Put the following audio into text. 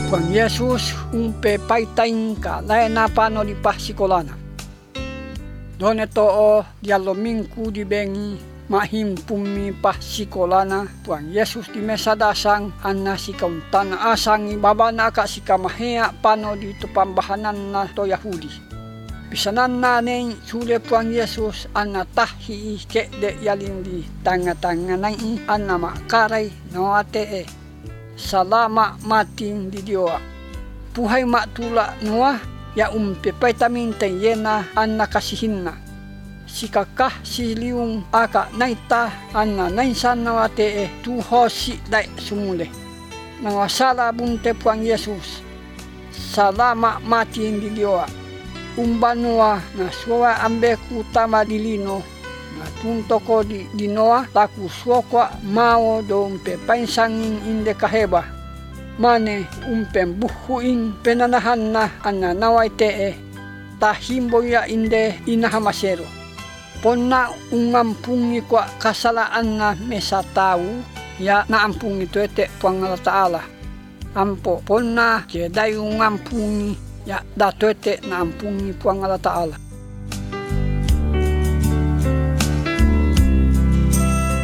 Tuhan Yesus umpe paitain ka lae na pano di pasikolana. Done too diallo mingku di bengi mahimpumi pasikolana Tuhan Yesus di mesa dasang anna si kauntana asangi babana ka si kamahea pano di tupambahanan na to Yahudi. Bisanan na neng sule Tuhan Yesus anna tahi ke de yalin di tanga-tanga nai anna makaray no ate salama mating di Dioa. Puhay matula noa ya pepetamin tayena anna kasihinna. Sikakah siliung aka naita anna nainsan nawate tuho si dai sumule. Nawasala bunte Puang Yesus. Salama mating di Dioa. Umbanua na suwa ambeku tama dilino. Tunto ko di Noa laku suokwa mao do pepainsangin inde kaheba mane buhuin penanahan na anna nawai tee tahimbo ya inde inahamasero ponna ungampungi kwa kasalaan na mesa tau ya naampungi tuete Puang Allah Ta'ala ampo ponna kedai ungampungi ya datuete naampungi Puang Allah Ta'ala.